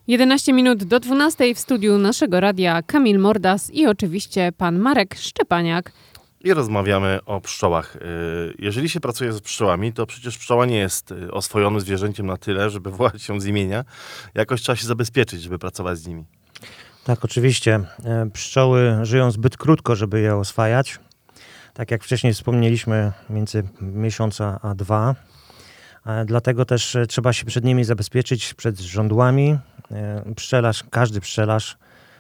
11 minut do 12 w studiu naszego radia Kamil Mordas i oczywiście pan Marek Szczepaniak. I rozmawiamy o pszczołach. Jeżeli się pracuje z pszczołami, to przecież pszczoła nie jest oswojonym zwierzęciem na tyle, żeby wołać się z imienia. Jakoś trzeba się zabezpieczyć, żeby pracować z nimi. Tak, oczywiście. Pszczoły żyją zbyt krótko, żeby je oswajać. Tak jak wcześniej wspomnieliśmy, między miesiąc a 2. Dlatego też trzeba się przed nimi zabezpieczyć, przed żądłami. Każdy pszczelarz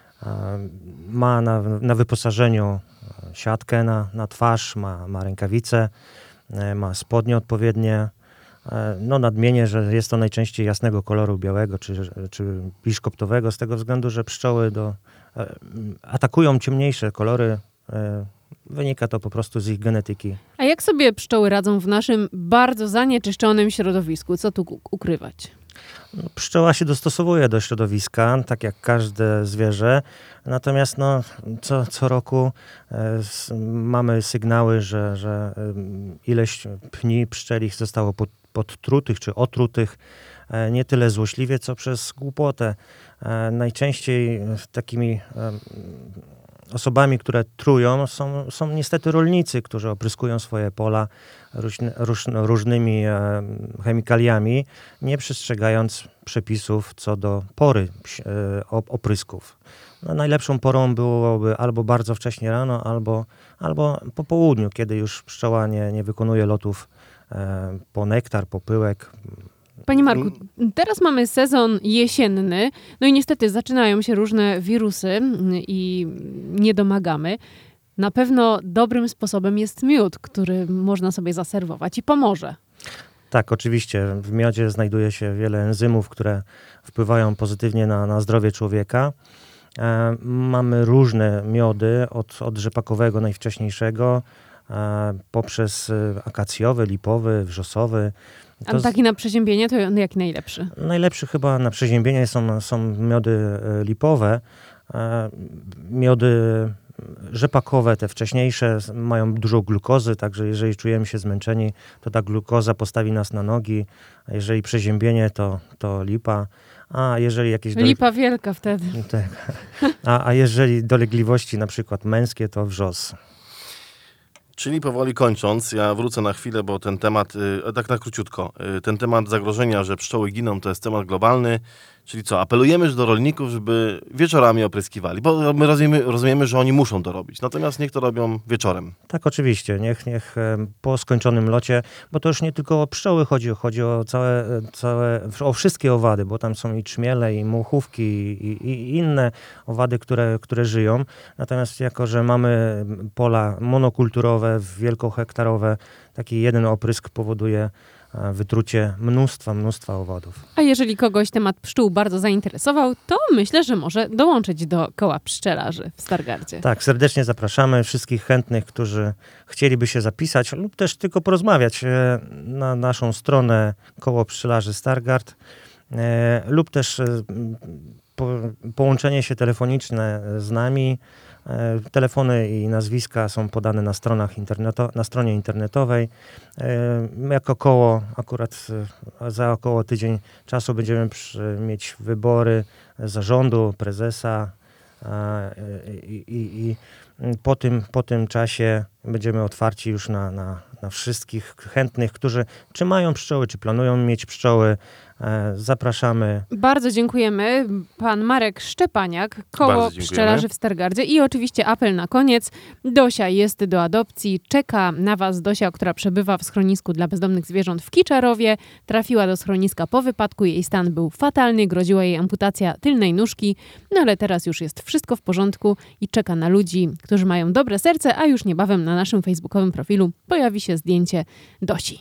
ma na wyposażeniu siatkę na twarz, ma rękawice, ma spodnie odpowiednie. Nadmienię, że jest to najczęściej jasnego koloru, białego czy biszkoptowego, z tego względu, że pszczoły atakują ciemniejsze kolory. Wynika to po prostu z ich genetyki. A jak sobie pszczoły radzą w naszym bardzo zanieczyszczonym środowisku? Co tu ukrywać? Pszczoła się dostosowuje do środowiska, tak jak każde zwierzę. Natomiast co roku mamy sygnały, że ileś pni pszczelich zostało podtrutych czy otrutych. Nie tyle złośliwie, co przez głupotę. Najczęściej takimi osobami, które trują, są niestety rolnicy, którzy opryskują swoje pola różnymi chemikaliami, nie przestrzegając przepisów co do pory oprysków. Najlepszą porą byłoby albo bardzo wcześnie rano, albo po południu, kiedy już pszczoła nie wykonuje lotów po nektar, po pyłek. Panie Marku, teraz mamy sezon jesienny, i niestety zaczynają się różne wirusy i niedomagamy. Na pewno dobrym sposobem jest miód, który można sobie zaserwować i pomoże. Tak, oczywiście. W miodzie znajduje się wiele enzymów, które wpływają pozytywnie na zdrowie człowieka. Mamy różne miody, od rzepakowego najwcześniejszego, poprzez akacjowy, lipowy, wrzosowy. A taki na przeziębienie to jaki najlepszy? Najlepszy chyba na przeziębienie są miody lipowe. Miody rzepakowe, te wcześniejsze, mają dużo glukozy, także jeżeli czujemy się zmęczeni, to ta glukoza postawi nas na nogi. A jeżeli przeziębienie, to lipa. A jeżeli jakieś lipa wielka wtedy. Tak. A jeżeli dolegliwości na przykład męskie, to wrzos. Czyli powoli kończąc, ja wrócę na chwilę, bo ten temat, tak na króciutko, ten temat zagrożenia, że pszczoły giną, to jest temat globalny. Czyli co, apelujemy już do rolników, żeby wieczorami opryskiwali, bo my rozumiemy, że oni muszą to robić, natomiast niech to robią wieczorem. Tak, oczywiście, niech po skończonym locie, bo to już nie tylko o pszczoły chodzi o wszystkie owady, bo tam są i trzmiele, i muchówki, i inne owady, które żyją. Natomiast jako, że mamy pola monokulturowe, wielkohektarowe, taki jeden oprysk powoduje wytrucie mnóstwa owadów. A jeżeli kogoś temat pszczół bardzo zainteresował, to myślę, że może dołączyć do koła pszczelarzy w Stargardzie. Tak, serdecznie zapraszamy wszystkich chętnych, którzy chcieliby się zapisać lub też tylko porozmawiać na naszą stronę Koło Pszczelarzy Stargard lub też połączenie się telefoniczne z nami. Telefony i nazwiska są podane na stronie internetowej. Jako koło akurat za około tydzień czasu będziemy mieć wybory zarządu, prezesa i po tym czasie będziemy otwarci już na wszystkich chętnych, którzy czy mają pszczoły, czy planują mieć pszczoły. Zapraszamy. Bardzo dziękujemy. Pan Marek Szczepaniak, Koło Pszczelarzy w Stargardzie. I oczywiście apel na koniec. Dosia jest do adopcji. Czeka na was Dosia, która przebywa w schronisku dla bezdomnych zwierząt w Kiczarowie. Trafiła do schroniska po wypadku. Jej stan był fatalny. Groziła jej amputacja tylnej nóżki. Ale teraz już jest wszystko w porządku i czeka na ludzi, którzy mają dobre serce, a już niebawem na naszym facebookowym profilu pojawi się zdjęcie Dosi.